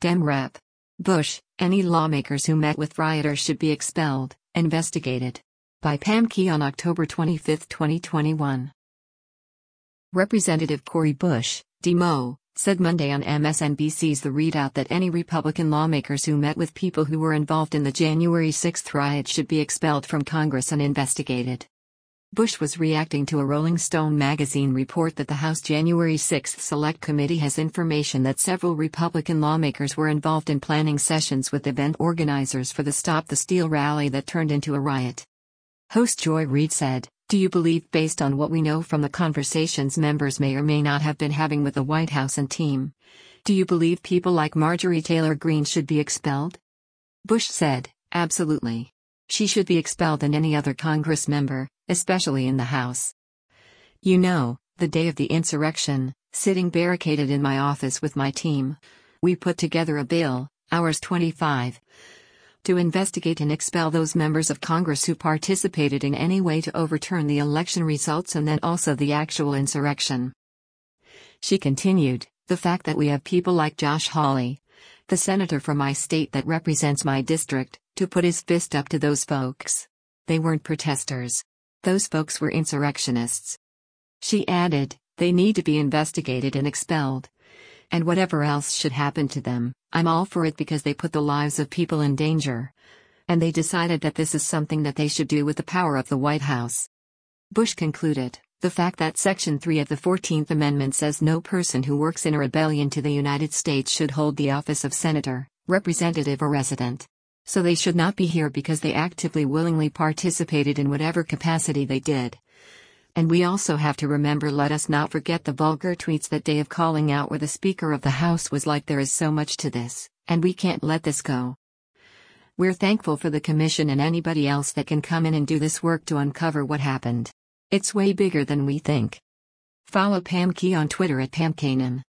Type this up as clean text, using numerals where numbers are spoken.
Dem Rep. Bush, any lawmakers who met with rioters should be expelled, investigated. By Pam Key on October 25, 2021. Representative Cori Bush, Mo, said Monday on MSNBC's The Readout that any Republican lawmakers who met with people who were involved in the January 6 riot should be expelled from Congress and investigated. Bush was reacting to a Rolling Stone magazine report that the House January 6 Select Committee has information that several Republican lawmakers were involved in planning sessions with event organizers for the Stop the Steal rally that turned into a riot. Host Joy Reid said, "Do you believe, based on what we know from the conversations members may or may not have been having with the White House and team, do you believe people like Marjorie Taylor Greene should be expelled?" Bush said, "Absolutely. She should be expelled and any other Congress member, especially in the House. You know, the day of the insurrection, sitting barricaded in my office with my team, we put together a bill, ours 25, to investigate and expel those members of Congress who participated in any way to overturn the election results and then also the actual insurrection." She continued, "The fact that we have people like Josh Hawley, the senator from my state that represents my district, to put his fist up to those folks. They weren't protesters. Those folks were insurrectionists." She added, "They need to be investigated and expelled. And whatever else should happen to them, I'm all for it because they put the lives of people in danger. And they decided that this is something that they should do with the power of the White House." Bush concluded, "The fact that Section 3 of the 14th Amendment says no person who works in a rebellion to the United States should hold the office of senator, representative or resident. So they should not be here because they actively willingly participated in whatever capacity they did. And we also have to remember, let us not forget the vulgar tweets that day of calling out where the Speaker of the House was like, there is so much to this, and we can't let this go. We're thankful for the commission and anybody else that can come in and do this work to uncover what happened. It's way bigger than we think." Follow Pam Key on Twitter at PamKanan.